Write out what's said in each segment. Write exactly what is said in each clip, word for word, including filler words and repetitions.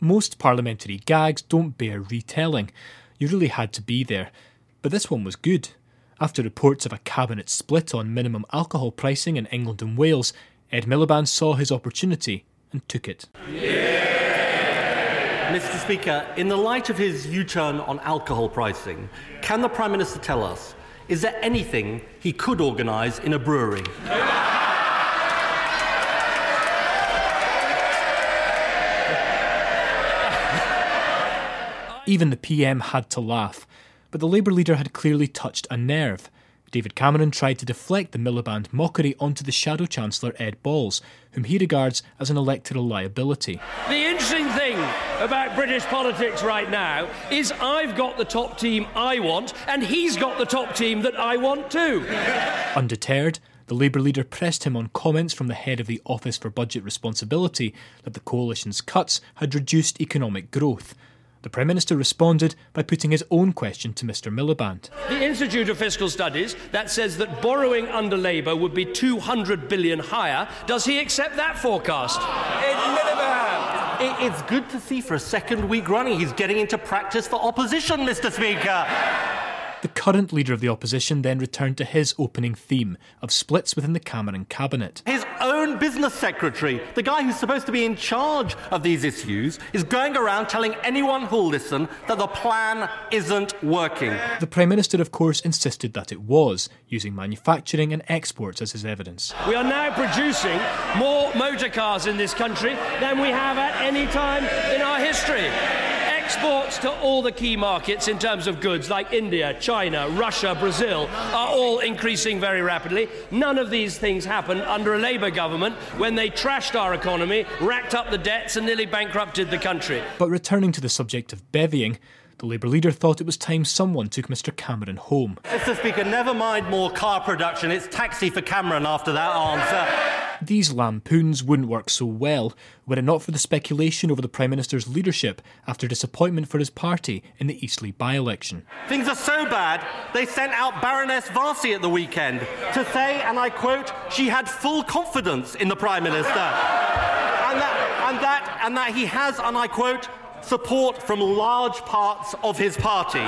Most parliamentary gags don't bear retelling. You really had to be there. But this one was good. After reports of a cabinet split on minimum alcohol pricing in England and Wales, Ed Miliband saw his opportunity and took it. Yeah. Mister Speaker, in the light of his U-turn on alcohol pricing, can the Prime Minister tell us, is there anything he could organise in a brewery? Even the P M had to laugh, but the Labour leader had clearly touched a nerve. David Cameron tried to deflect the Miliband mockery onto the Shadow Chancellor Ed Balls, whom he regards as an electoral liability. The interesting thing about British politics right now is I've got the top team I want, and he's got the top team that I want too. Undeterred, the Labour leader pressed him on comments from the head of the Office for Budget Responsibility that the coalition's cuts had reduced economic growth. The Prime Minister responded by putting his own question to Mr Miliband. The Institute of Fiscal Studies, that says that borrowing under Labour would be two hundred billion higher. Does he accept that forecast? Ed Miliband! It's good to see for a second week running he's getting into practice for opposition, Mister Speaker. The current leader of the opposition then returned to his opening theme of splits within the Cameron cabinet. His own business secretary, the guy who's supposed to be in charge of these issues, is going around telling anyone who'll listen that the plan isn't working. The Prime Minister, of course, insisted that it was, using manufacturing and exports as his evidence. We are now producing more motor cars in this country than we have at any time in our history. Exports to all the key markets in terms of goods like India, China, Russia, Brazil are all increasing very rapidly. None of these things happened under a Labour government when they trashed our economy, racked up the debts and nearly bankrupted the country. But returning to the subject of bevying, the Labour leader thought it was time someone took Mr Cameron home. Mister Speaker, never mind more car production. It's taxi for Cameron after that answer. These lampoons wouldn't work so well were it not for the speculation over the Prime Minister's leadership after disappointment for his party in the Eastleigh by-election. Things are so bad, they sent out Baroness Varsi at the weekend to say, and I quote, she had full confidence in the Prime Minister. and, that, and, that, and that he has, and I quote, support from large parts of his party.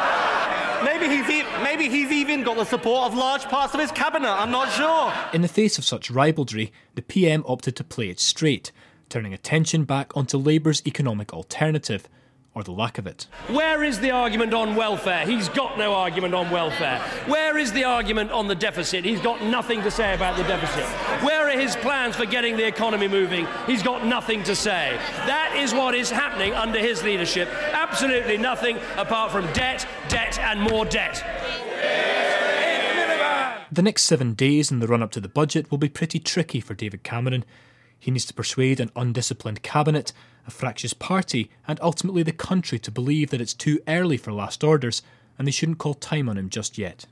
Maybe he's, e- maybe he's even got the support of large parts of his cabinet, I'm not sure. In the face of such ribaldry, the P M opted to play it straight, turning attention back onto Labour's economic alternative, or the lack of it. Where is the argument on welfare? He's got no argument on welfare. Where is the argument on the deficit? He's got nothing to say about the deficit. Where are his plans for getting the economy moving? He's got nothing to say. That is what is happening under his leadership. Absolutely nothing apart from debt, debt and more debt. The next seven days in the run-up to the budget will be pretty tricky for David Cameron. He needs to persuade an undisciplined cabinet, a fractious party, and ultimately the country to believe that it's too early for last orders and they shouldn't call time on him just yet.